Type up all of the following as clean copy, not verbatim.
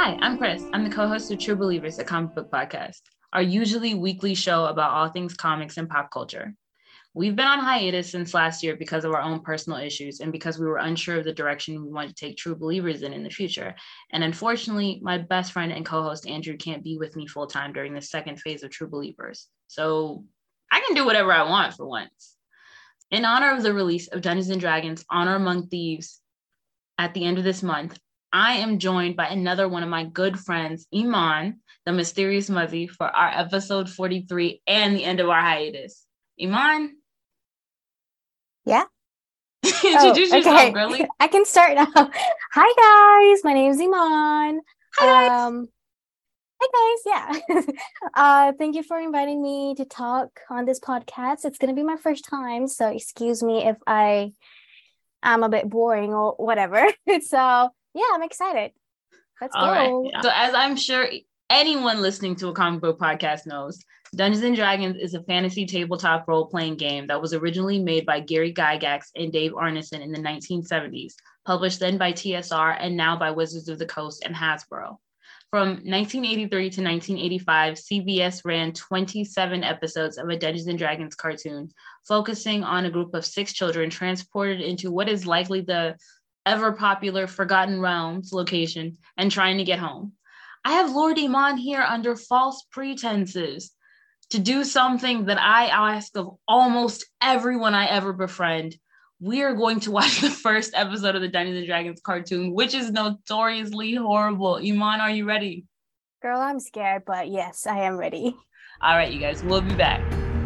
Hi, I'm Chris. I'm the co-host of True Believers, a comic book podcast, our usually weekly show about all things comics and pop culture. We've been on hiatus since last year because of our own personal issues and because we were unsure of the direction we wanted to take True Believers in the future. And unfortunately, my best friend and co-host Andrew can't be with me full time during the second phase of True Believers. So I can do whatever I want for once. In honor of the release of Dungeons & Dragons Honor Among Thieves at the end of this month, I am joined by another one of my good friends, Iman, the Mysterious Muzzy, for our episode 43 and the end of our hiatus. Iman? Yeah? Introduce yourself, girly. I can start now. Hi, guys. My name is Iman. Hi, guys. Hi, guys. Yeah. Thank you for inviting me to talk on this podcast. It's going to be my first time, so excuse me if I am a bit boring or whatever. So, yeah, I'm excited. Let's go. Right. So as I'm sure anyone listening to a comic book podcast knows, Dungeons & Dragons is a fantasy tabletop role-playing game that was originally made by Gary Gygax and Dave Arneson in the 1970s, published then by TSR and now by Wizards of the Coast and Hasbro. From 1983 to 1985, CBS ran 27 episodes of a Dungeons & Dragons cartoon, focusing on a group of 6 children transported into what is likely the ever-popular Forgotten Realms location and trying to get home. I have Lord Iman here under false pretenses to do something that I ask of almost everyone I ever befriend. We are going to watch the first episode of the Dungeons & Dragons cartoon, which is notoriously horrible. Iman, are you ready? Girl, I'm scared, but yes, I am ready. All right, you guys, we'll be back.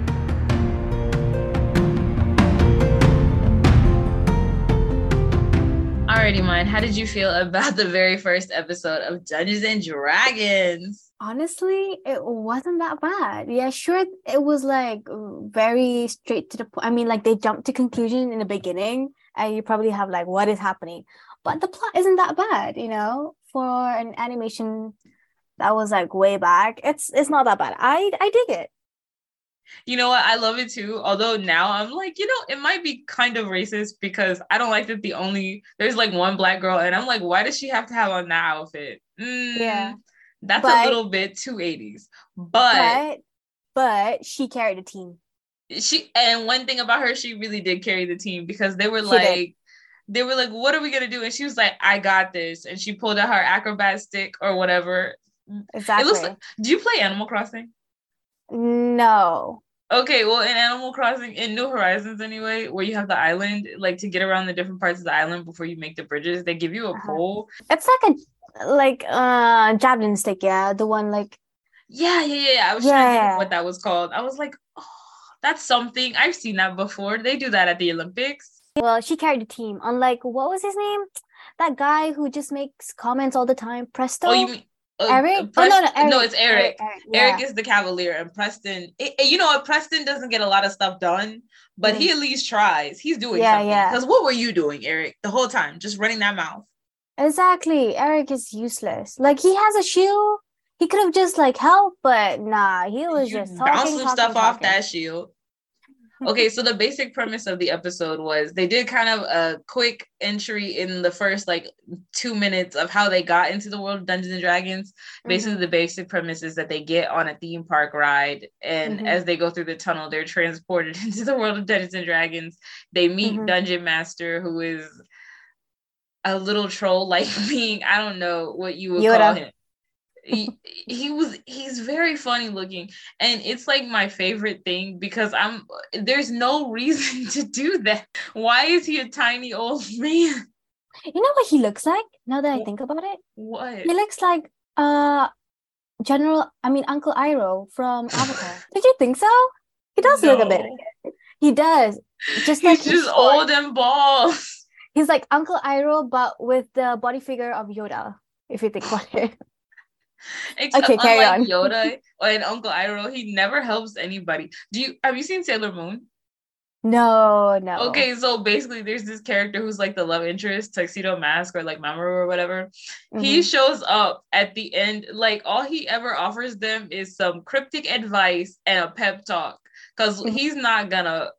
Alrighty, Iman, how did you feel about the very first episode of Dungeons & Dragons? Honestly, it wasn't that bad. Yeah, sure, it was like very straight to the point. I mean, like they jumped to conclusion in the beginning, and you probably have like, what is happening? But the plot isn't that bad, for an animation that was like way back. It's not that bad. I dig it. You know what? I love it too. Although now I'm like, it might be kind of racist because I don't like that there's like one black girl, and I'm like, why does she have to have on that outfit? Yeah. That's a little bit too 80s. But she carried the team. And one thing about her, she really did carry the team because they were like, what are we gonna do? And she was like, I got this. And she pulled out her acrobat stick or whatever. Exactly. It looks like, do you play Animal Crossing? No. Okay, well, in Animal Crossing, in New Horizons anyway, where you have the island, like to get around the different parts of the island before you make the bridges, they give you a pole. It's like javelin stick, yeah, the one like. Yeah. I was trying to think of what that was called. I was like, oh, that's something. I've seen that before. They do that at the Olympics. Well, she carried the team. Unlike, what was his name? That guy who just makes comments all the time. Presto? Oh, you mean Eric? No, Eric. No, it's Eric. Eric is the Cavalier, and Preston. You know what? Preston doesn't get a lot of stuff done, but he at least tries. He's doing something. Because what were you doing, Eric, the whole time? Just running that mouth. Exactly. Eric is useless. Like, he has a shield. He could have just like helped, but nah, he was just bouncing stuff off that shield. Okay, so the basic premise of the episode was they did kind of a quick entry in the first like 2 minutes of how they got into the world of Dungeons & Dragons. Basically, the basic premise is that they get on a theme park ride, and as they go through the tunnel, they're transported into the world of Dungeons & Dragons. They meet Dungeon Master, who is a little troll-like being. I don't know what you would call him. He's very funny looking, and it's like my favorite thing because there's no reason to do that. Why is he a tiny old man? You know what he looks like now that I think about it? What? He looks like Uncle Iroh from Avatar. Did you think so? He does look a bit. He does. He's just old and bald. He's like Uncle Iroh, but with the body figure of Yoda, if you think about it. Okay, carry on. Yoda and Uncle Iroh, he never helps anybody. Have you seen Sailor Moon? No. Okay, so basically there's this character who's like the love interest, Tuxedo Mask or like Mamoru or whatever. He shows up at the end, like all he ever offers them is some cryptic advice and a pep talk because he's not gonna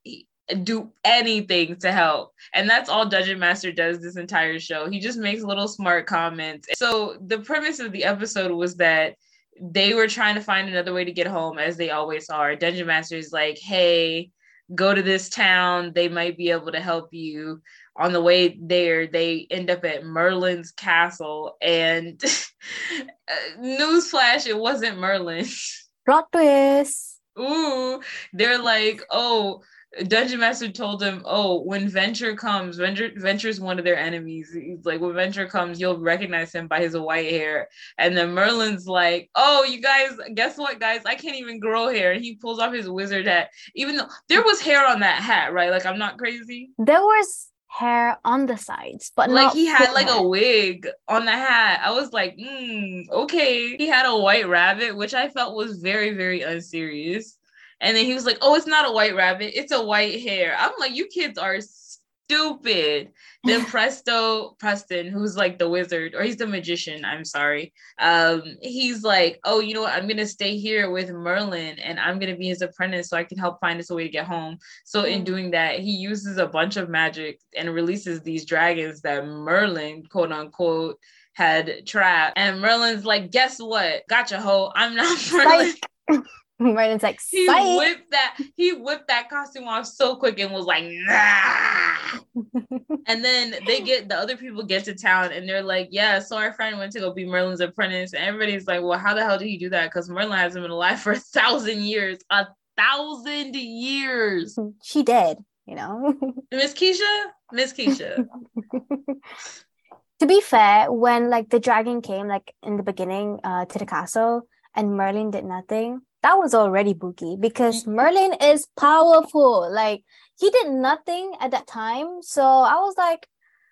do anything to help. And that's all Dungeon Master does this entire show. He just makes little smart comments. So the premise of the episode was that they were trying to find another way to get home, as they always are. Dungeon Master is like, hey, go to this town. They might be able to help you. On the way there, they end up at Merlin's castle. And newsflash, it wasn't Merlin. Plot twist. Ooh, they're like, oh, Dungeon Master told him, oh, when Venture comes, Venture's one of their enemies. He's like, when Venture comes, you'll recognize him by his white hair. And then Merlin's like, oh, you guys, guess what, guys? I can't even grow hair. And he pulls off his wizard hat, even though there was hair on that hat, right? Like, I'm not crazy. There was hair on the sides, but like not he had like hair. a wig on the hat. I was like, okay. He had a white rabbit, which I felt was very, very unserious. And then he was like, oh, it's not a white rabbit, it's a white hare. I'm like, you kids are stupid. Then Preston, who's like the wizard, or he's the magician, I'm sorry. He's like, oh, you know what? I'm going to stay here with Merlin and I'm going to be his apprentice so I can help find us a way to get home. So in doing that, he uses a bunch of magic and releases these dragons that Merlin, quote unquote, had trapped. And Merlin's like, guess what? Gotcha, ho. I'm not Merlin. Merlin's like, he whipped that costume off so quick and was like, nah. And then the other people get to town and they're like, yeah, so our friend went to go be Merlin's apprentice. And everybody's like, well, how the hell did he do that? Because Merlin hasn't been alive for 1,000 years. 1,000 years. She did, you know. Miss Keisha. To be fair, when like the dragon came like in the beginning to the castle and Merlin did nothing, that was already boogie because Merlin is powerful. Like he did nothing at that time. So I was like,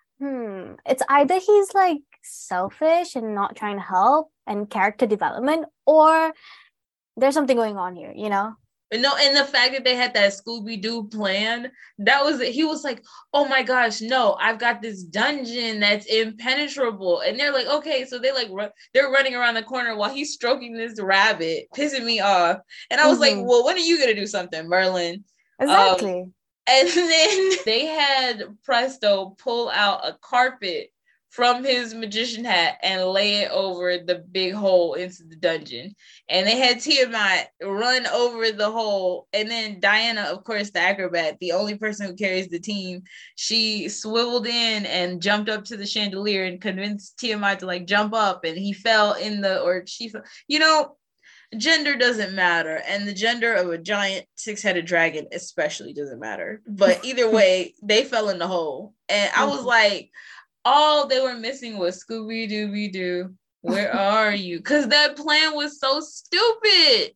it's either he's like selfish and not trying to help and character development, or there's something going on here, you know? No, and the fact that they had that Scooby-Doo plan, that was it. He was like, oh my gosh, no, I've got this dungeon that's impenetrable. And they're like, okay, so they're running around the corner while he's stroking this rabbit, pissing me off. And I was like, well, when are you going to do something, Merlin? Exactly. And then they had Presto pull out a carpet from his magician hat and lay it over the big hole into the dungeon. And they had Tiamat run over the hole. And then Diana, of course, the acrobat, the only person who carries the team, she swiveled in and jumped up to the chandelier and convinced Tiamat to like jump up, and he fell she fell. You know, gender doesn't matter. And the gender of a giant 6-headed dragon especially doesn't matter. But either way, they fell in the hole. And I was like, all they were missing was Scooby-Dooby-Doo. Where are you? Because that plan was so stupid.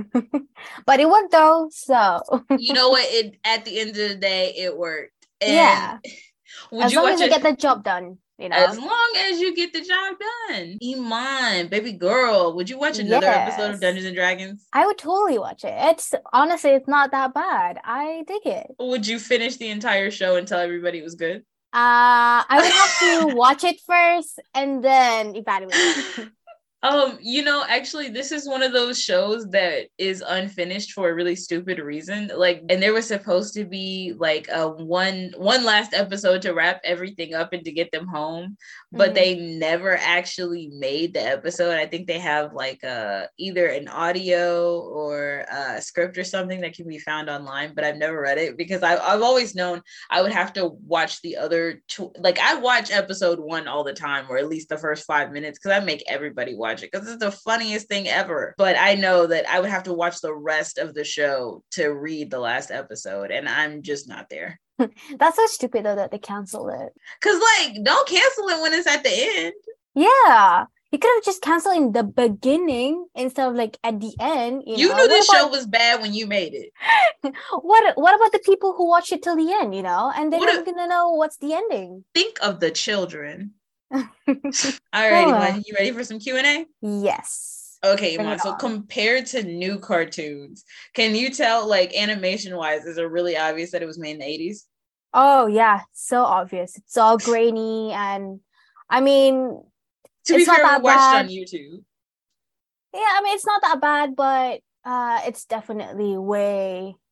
But it worked though, so. You know what? At the end of the day, it worked. And yeah. As long as you get the job done, you know. As long as you get the job done. Iman, baby girl, would you watch another episode of Dungeons and Dragons? I would totally watch it. It's not that bad. I dig it. Would you finish the entire show and tell everybody it was good? I would have to watch it first and then evaluate. You know, actually, this is one of those shows that is unfinished for a really stupid reason. Like, and there was supposed to be like a one last episode to wrap everything up and to get them home, but they never actually made the episode. I think they have like either an audio or a script or something that can be found online, but I've never read it because I've always known I would have to watch the other like I watch episode 1 all the time, or at least the first 5 minutes, because I make everybody watch it because it's the funniest thing ever. But I know that I would have to watch the rest of the show to read the last episode, and I'm just not there. That's so stupid though that they cancel it. Because like, don't cancel it when it's at the end. Yeah, you could have just canceled in the beginning instead of like at the end. You knew this show was bad when you made it. What about the people who watch it till the end? You know, and they're not gonna know what's the ending. Think of the children. Alrighty, you ready for some Q&A? Yes. Okay, Iman, so compared to new cartoons, can you tell, like, animation wise, is it really obvious that it was made in the 80s? Oh yeah, so obvious. It's all grainy, and I mean, to be fair, we watched it on YouTube. Yeah, I mean, it's not that bad, but it's definitely way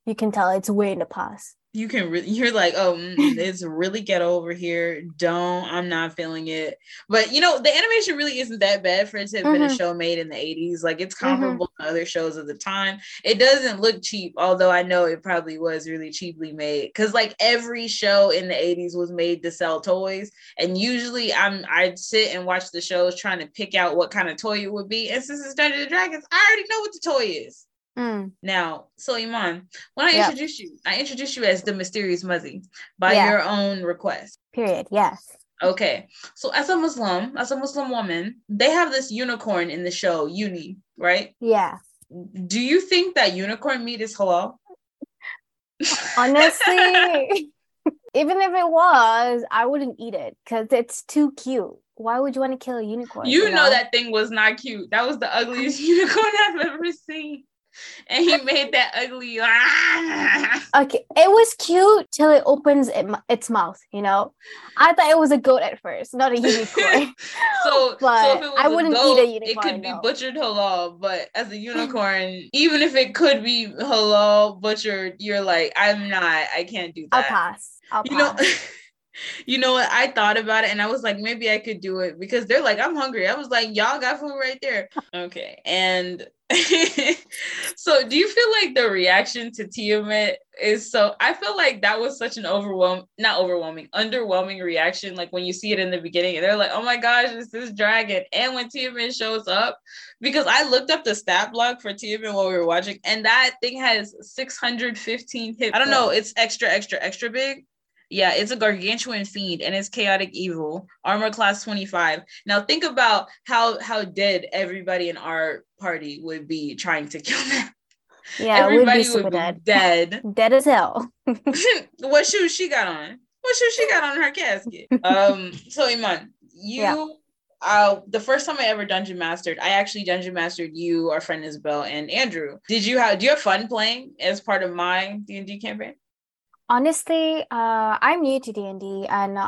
You can tell it's way in the past. You can you're like, oh, it's really ghetto over here. I'm not feeling it. But the animation really isn't that bad for it to have been a show made in the 80s. Like, it's comparable to other shows of the time. It doesn't look cheap, although I know it probably was really cheaply made, because like every show in the 80s was made to sell toys, and usually I'd sit and watch the shows trying to pick out what kind of toy it would be. And since it's Dungeons and Dragons, I already know what the toy is. Now, so Iman, when I introduced you as the Mysterious Muzzy by your own request. Period. Yes. Okay. So as a Muslim woman, they have this unicorn in the show, Uni, right? Yeah. Do you think that unicorn meat is halal? Honestly, even if it was, I wouldn't eat it because it's too cute. Why would you want to kill a unicorn? You know that thing was not cute. That was the ugliest unicorn I've ever seen. And he made that ugly. Okay, it was cute till it opens its mouth. I thought it was a goat at first, not a unicorn. so if it was I wouldn't goat, eat a unicorn. It could be butchered halal, but as a unicorn, even if it could be halal butchered, you're like, I can't do that. I'll pass. You know what? I thought about it and I was like, maybe I could do it, because they're like, I'm hungry. I was like, y'all got food right there. Okay. And so do you feel like the reaction to Tiamat is I feel like that was such an underwhelming reaction. Like when you see it in the beginning and they're like, oh my gosh, it's this dragon. And when Tiamat shows up, because I looked up the stat block for Tiamat while we were watching, and that thing has 615 hits. I don't know. It's extra, extra, extra big. Yeah, it's a gargantuan fiend and it's chaotic evil. Armor class 25. Now think about how dead everybody in our party would be trying to kill them. Yeah, everybody would be dead. Dead as hell. What shoes she got on? What shoes she got on her casket? So Iman, the first time I ever dungeon mastered, I actually dungeon mastered you, our friend Isabel, and Andrew. Do you have fun playing as part of my D&D campaign? Honestly, I'm new to D&D, and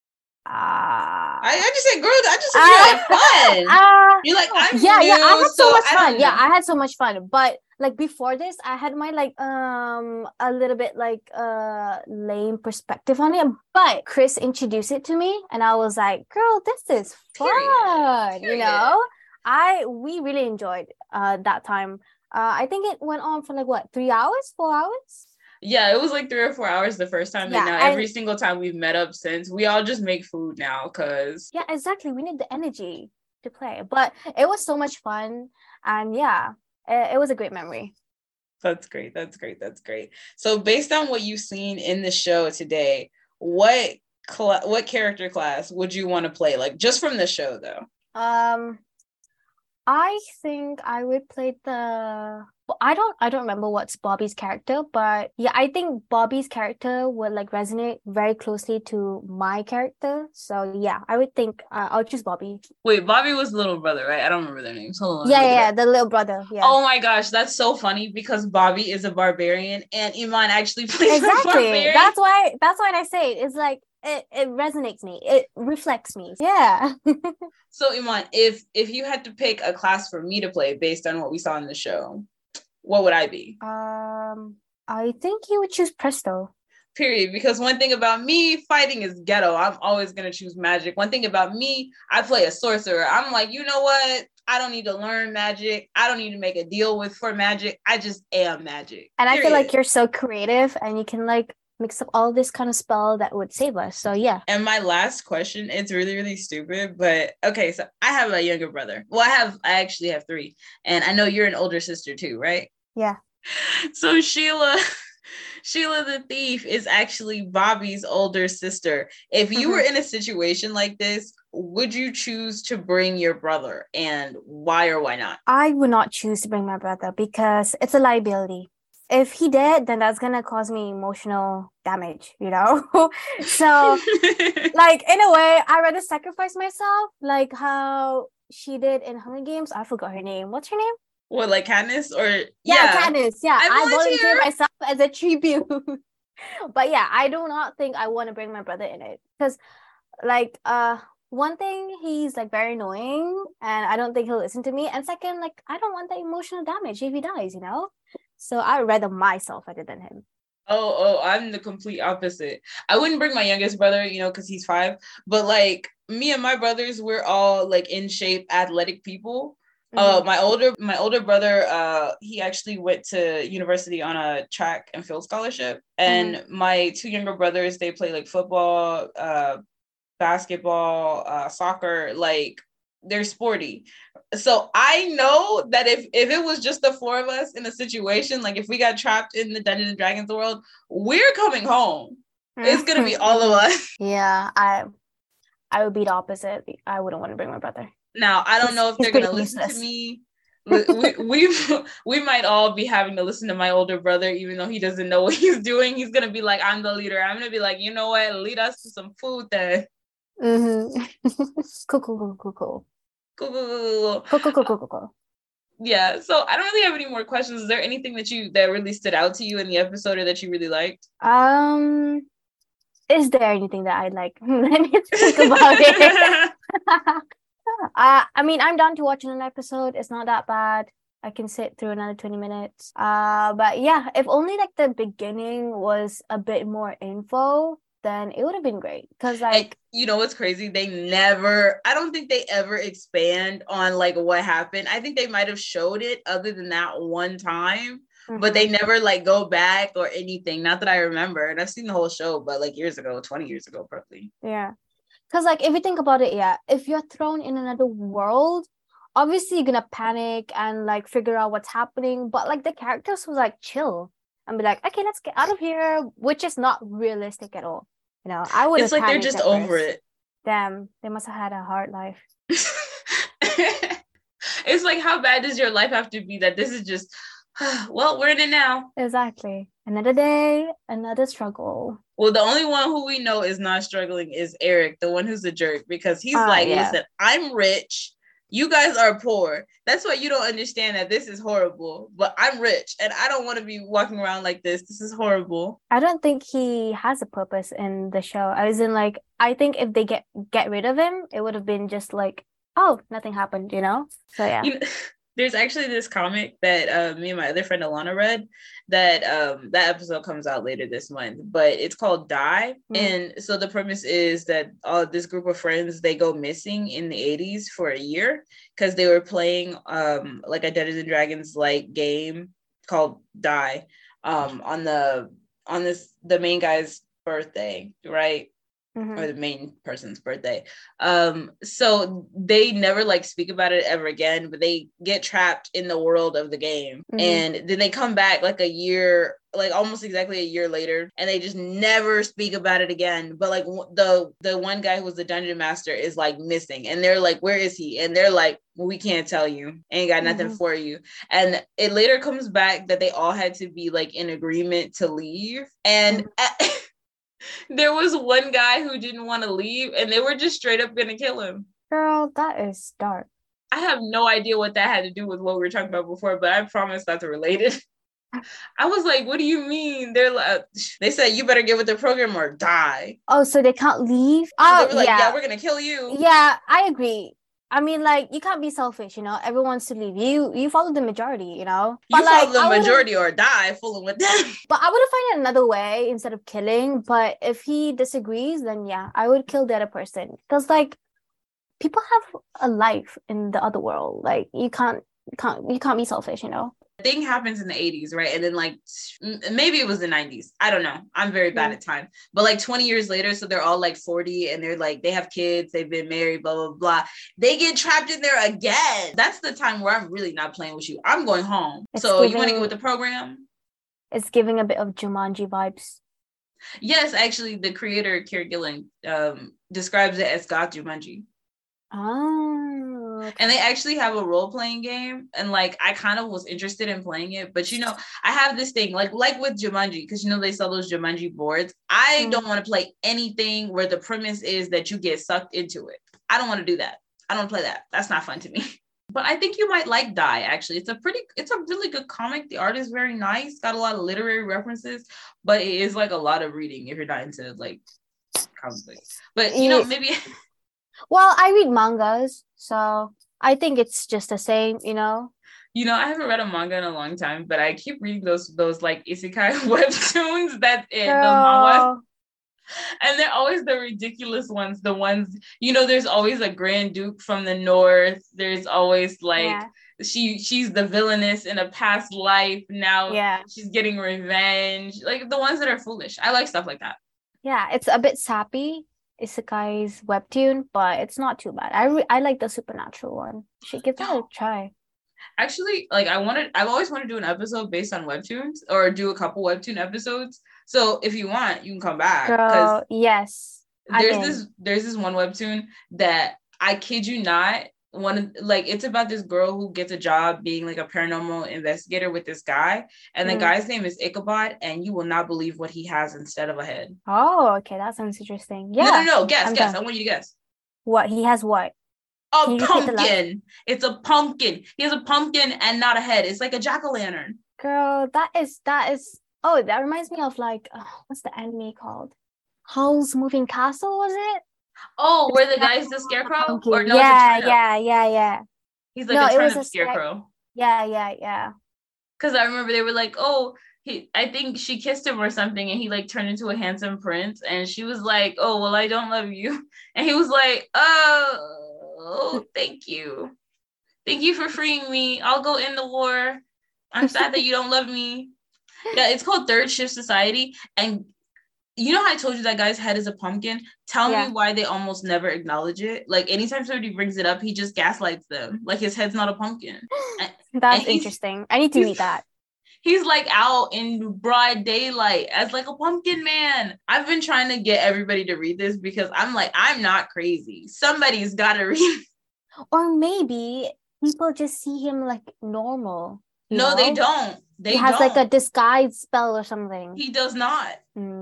I just said, girl, I just said you had fun. You're like, I'm new, I had so much fun. Yeah, I had so much fun. But like before this, I had my a little bit lame perspective on it. But Chris introduced it to me, and I was like, girl, this is fun. Period. We really enjoyed that time. I think it went on for 3 hours, 4 hours. Yeah, it was 3 or 4 hours the first time. Yeah, and now every single time we've met up since, we all just make food now because... Yeah, exactly. We need the energy to play. But it was so much fun. And yeah, it was a great memory. That's great. So based on what you've seen in the show today, what character class would you want to play? Just from the show, though. I think I would play I don't remember what's Bobby's character, but yeah, I think Bobby's character would resonate very closely to my character. So yeah, I would think I'll choose Bobby. Wait, Bobby was the little brother, right? I don't remember their names. Hold on. Yeah, the little brother. Yeah. Oh my gosh, that's so funny because Bobby is a barbarian and Iman actually plays a barbarian. That's why I say it. It's it resonates me. It reflects me. Yeah. So Iman, if you had to pick a class for me to play based on what we saw in the show, what would I be? I think you would choose Presto. Period. Because one thing about me, fighting is ghetto. I'm always going to choose magic. One thing about me, I play a sorcerer. I'm like, you know what? I don't need to learn magic. I don't need to make a deal for magic. I just am magic. And Period. I feel like you're so creative and you can mix up all this kind of spell that would save us. So yeah. And my last question, it's really, really stupid, but okay. So I have a younger brother. Well, I actually have 3, and I know you're an older sister too, right? Yeah. So Sheila the thief is actually Bobby's older sister. If you were in a situation like this, would you choose to bring your brother, and why or why not? I would not choose to bring my brother because it's a liability. If he did, then that's gonna cause me emotional damage, So, in a way, I'd rather sacrifice myself, like how she did in Hunger Games. I forgot her name. What's her name? What, Katniss? Or Katniss. Yeah, I volunteer myself as a tribute. But yeah, I do not think I want to bring my brother in it because, one thing, he's very annoying, and I don't think he'll listen to me. And second, I don't want the emotional damage if he dies, So I'd rather myself rather than him. I'm the complete opposite. I wouldn't bring my youngest brother, because he's 5. But like me and my brothers, we're all like in shape, athletic people. My older brother, he actually went to university on a track and field scholarship, and my 2 younger brothers, they play like football, basketball, soccer, like they're sporty. So I know that if it was just the 4 of us in a situation, like if we got trapped in the Dungeons and Dragons world, we're coming home. It's gonna be all of us. Yeah, I would be the opposite. I wouldn't want to bring my brother. Now I don't know if they're gonna listen to me. we might all be having to listen to my older brother, even though he doesn't know what he's doing. He's gonna be like, I'm the leader. I'm gonna be like, you know what? Lead us to some food then. Cool. Yeah, so I don't really have any more questions. Is there anything that really stood out to you in the episode or that you really liked? Is there anything that I'd like? Let me think about it. I mean, I'm down to watching an episode. It's not that bad. I can sit through another 20 minutes. But yeah, if only like the beginning was a bit more info, then it would have been great. Because like, you know what's crazy? I don't think they ever expand on like what happened. I think they might have showed it other than that one time, but they never like go back or anything. Not that I remember. And I've seen the whole show, but like years ago, 20 years ago, probably. Yeah. Because like, if you think about it, yeah, if you're thrown in another world, obviously you're gonna panic and like figure out what's happening. But like the characters was like chill and be like, okay, let's get out of here, which is not realistic at all. I would. It's like they're just over it. Damn, they must have had a hard life. It's like, how bad does your life have to be that this is just, well, we're in it now. Exactly. Another day, another struggle. Well, the only one who we know is not struggling is Eric, the one who's a jerk, because he's listen, I'm rich. You guys are poor. That's why you don't understand that this is horrible. But I'm rich and I don't want to be walking around like this. This is horrible. I don't think he has a purpose in the show. As in, like, I think if they get rid of him, it would have been just like, oh, nothing happened, So yeah. There's actually this comic that me and my other friend Alana read that that episode comes out later this month, but it's called Die. And so the premise is that this group of friends, they go missing in the 80s for a year because they were playing like a Dungeons and Dragons like game called Die on the main guy's birthday, right? Or the main person's birthday. So they never like speak about it ever again, but they get trapped in the world of the game. And then they come back like a year, like almost exactly a year later, and they just never speak about it again. But like the one guy who was the dungeon master is like missing, and they're like, where is he? And they're like, well, we can't tell you, ain't got nothing for you. And it later comes back that they all had to be like in agreement to leave. And there was one guy who didn't want to leave, and they were just straight up gonna kill him. Girl, that is dark. I have no idea what that had to do with what we were talking about before, but I promise that's related. I was like, what do you mean? They're like, they said you better get with the program or die. Oh, so they can't leave? Oh, they were like, yeah, we're gonna kill you. Yeah, I agree. I mean, like, you can't be selfish, everyone wants to leave. You follow the majority, You but, follow the majority or die fooling with them. But I would have found another way instead of killing. But if he disagrees, then yeah, I would kill the other person. Because like, people have a life in the other world. Like, you can't be selfish, Thing happens in the 80s, right? And then like maybe it was the 90s, I don't know, I'm very bad at time, but like 20 years later, so they're all like 40 and they're like, they have kids, they've been married, blah blah blah, they get trapped in there again. That's the time where I'm really not playing with you. I'm going home. You want to go with the program? It's giving a bit of Jumanji vibes. Yes, actually the creator Kieran Gillen describes it as God Jumanji. Okay. And they actually have a role-playing game, and like I kind of was interested in playing it, but I have this thing like with Jumanji, because they sell those Jumanji boards. I don't want to play anything where the premise is that you get sucked into it. I don't want to do that. I don't play that. That's not fun to me. But I think you might like Die, actually. It's a really good comic. The art is very nice, got a lot of literary references, but it is like a lot of reading if you're not into like comics. But maybe. Well, I read mangas, so I think it's just the same, You know, I haven't read a manga in a long time, but I keep reading those like isekai webtoons. That's it. Those manhwas. Girl. And they're always the ridiculous ones. The ones, you know, there's always a Grand Duke from the North. There's always like Yeah. she's the villainess in a past life. Now Yeah. she's getting revenge. Like the ones that are foolish. I like stuff like that. Yeah, it's a bit sappy, Isekai's webtoon, but it's not too bad. I like the supernatural one. Should give that a try. Actually, like I've always wanted to do an episode based on webtoons or do a couple webtoon episodes. So if you want, you can come back because Girl, yes. there's this one webtoon that I kid you not, like it's about this girl who gets a job being like a paranormal investigator with this guy, and the guy's name is Ichabod, and you will not believe what he has instead of a head. Oh, okay, that sounds interesting. No, Yeah. no, guess. Done. I want you to guess. What? He has what? A pumpkin. It's a pumpkin. He has a pumpkin and not a head. It's like a jack-o'-lantern. Girl, that is. Oh, that reminds me of like what's the anime called? Howl's Moving Castle, was it? Oh, where the guy's the scarecrow? Or no, yeah. He's like a turnip scarecrow. Yeah. Because I remember they were like, oh, I think she kissed him or something, and he like turned into a handsome prince, and she was like, oh, well, I don't love you. And he was like, oh, thank you. Thank you for freeing me. I'll go in the war. I'm sad that you don't love me. Yeah, it's called Third Shift Society. And you know how I told you that guy's head is a pumpkin? Tell me why they almost never acknowledge it. Like anytime somebody brings it up, he just gaslights them. Like his head's not a pumpkin. That's interesting. I need to read that. He's like out in broad daylight as like a pumpkin man. I've been trying to get everybody to read this because I'm like, I'm not crazy. Somebody's got to read. Or maybe people just see him like normal. No, they don't. He has like a disguise spell or something. He does not.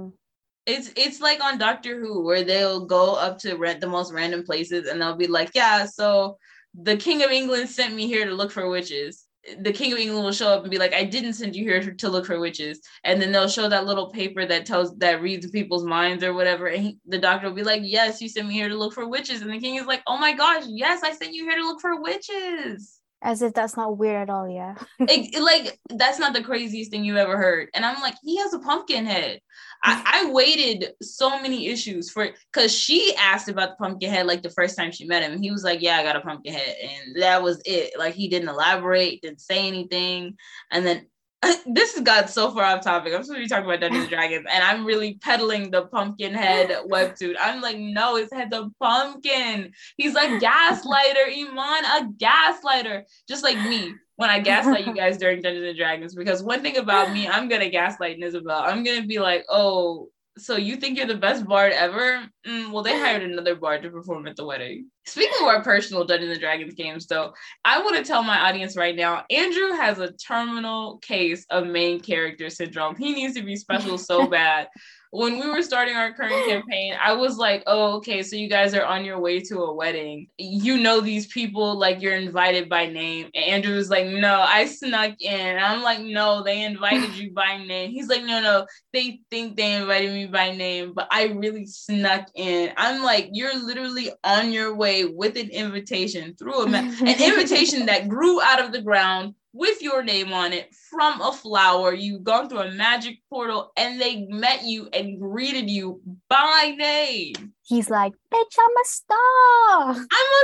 It's like on Doctor Who where they'll go up to the most random places and they'll be like, yeah, so the King of England sent me here to look for witches. The King of England will show up and be like, I didn't send you here to look for witches. And then they'll show that little paper that reads people's minds or whatever. And the doctor will be like, yes, you sent me here to look for witches. And the king is like, oh my gosh, yes, I sent you here to look for witches. As if that's not weird at all, yeah. Like, that's not the craziest thing you've ever heard. And I'm like, he has a pumpkin head. I waited so many issues because she asked about the pumpkin head like the first time she met him. And he was like, yeah, I got a pumpkin head. And that was it. Like, he didn't elaborate, didn't say anything. And then this has got so far off topic. I'm supposed to be talking about Dungeons and Dragons, and I'm really peddling the pumpkin head webtoon. I'm like, no, his head's a pumpkin. He's a gaslighter, Iman, a gaslighter. Just like me when I gaslight you guys during Dungeons and Dragons. Because one thing about me, I'm gonna gaslight Isabel. I'm gonna be like, oh, so you think you're the best bard ever? Well, they hired another bard to perform at the wedding. Speaking of our personal Dungeons and Dragons games, though, I want to tell my audience right now, Andrew has a terminal case of main character syndrome. He needs to be special so bad. When we were starting our current campaign, I was like, oh, okay, so you guys are on your way to a wedding. You know these people, like you're invited by name. And Andrew was like, no, I snuck in. And I'm like, no, they invited you by name. He's like, no, they think they invited me by name, but I really snuck in. I'm like, you're literally on your way with an invitation through an invitation that grew out of the ground with your name on it from a flower. You've gone through a magic portal and they met you and greeted you by name. He's like, bitch, I'm a star. I'm a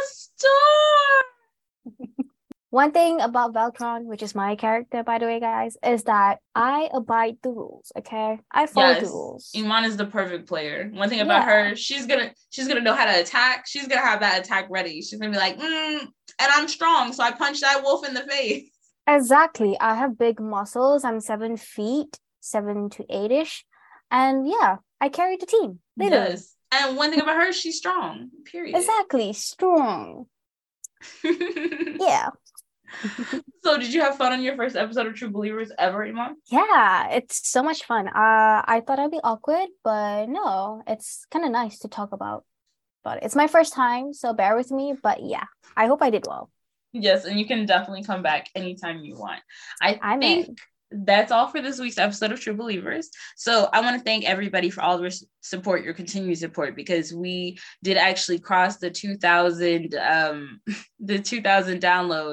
star. One thing about Veltron, which is my character, by the way, guys, is that I abide the rules, okay? I follow the rules. Iman is the perfect player. One thing about her, she's gonna know how to attack. She's gonna have that attack ready. She's gonna be like, and I'm strong, so I punch that wolf in the face. Exactly. I have big muscles. I'm 7 feet, 7 to 8-ish. And yeah, I carry the team. Literally. Yes. And one thing about her, she's strong. Period. Exactly. Strong. Yeah. So did you have fun on your first episode of True Believers ever, Iman? Yeah, it's so much fun. I thought I'd be awkward, but no, it's kind of nice to talk about it. It's my first time, so bear with me. But yeah, I hope I did well. Yes, and you can definitely come back anytime you want. I think that's all for this week's episode of True Believers. So I want to thank everybody for all the support, your continued support, because we did actually cross the 2,000 downloads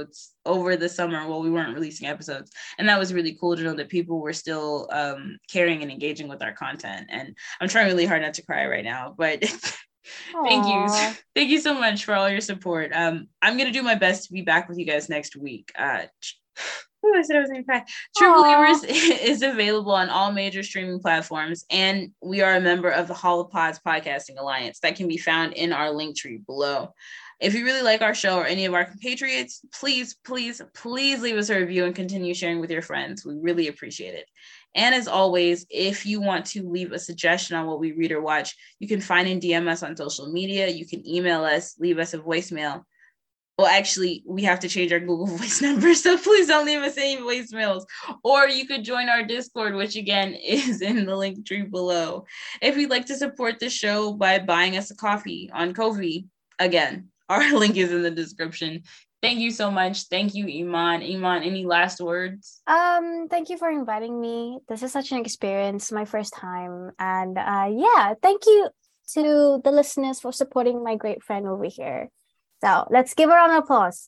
over the summer while we weren't releasing episodes. And that was really cool to know that people were still caring and engaging with our content. And I'm trying really hard not to cry right now, but thank you. Thank you so much for all your support. I'm going to do my best to be back with you guys next week. I said I was going to cry. True Believers is available on all major streaming platforms, and we are a member of the Hall of Pods Podcasting Alliance that can be found in our link tree below. If you really like our show or any of our compatriots, please, please, please leave us a review and continue sharing with your friends. We really appreciate it. And as always, if you want to leave a suggestion on what we read or watch, you can find and DM us on social media. You can email us, leave us a voicemail. Well, actually, we have to change our Google Voice number, so please don't leave us any voicemails. Or you could join our Discord, which again is in the link tree below. If you'd like to support the show by buying us a coffee on Ko-fi, again, our link is in the description. Thank you so much. Thank you, Iman. Iman, any last words? Thank you for inviting me. This is such an experience, my first time. And thank you to the listeners for supporting my great friend over here. So let's give her an applause.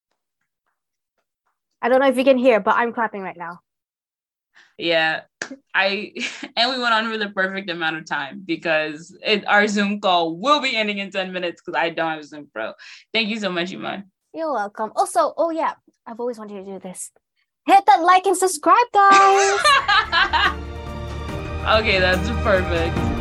I don't know if you can hear, but I'm clapping right now. Yeah, we went on for the perfect amount of time because our Zoom call will be ending in 10 minutes because I don't have Zoom Pro. Thank you so much, Iman. You're welcome. Also, I've always wanted to do this. Hit that like and subscribe, guys. Okay, that's perfect.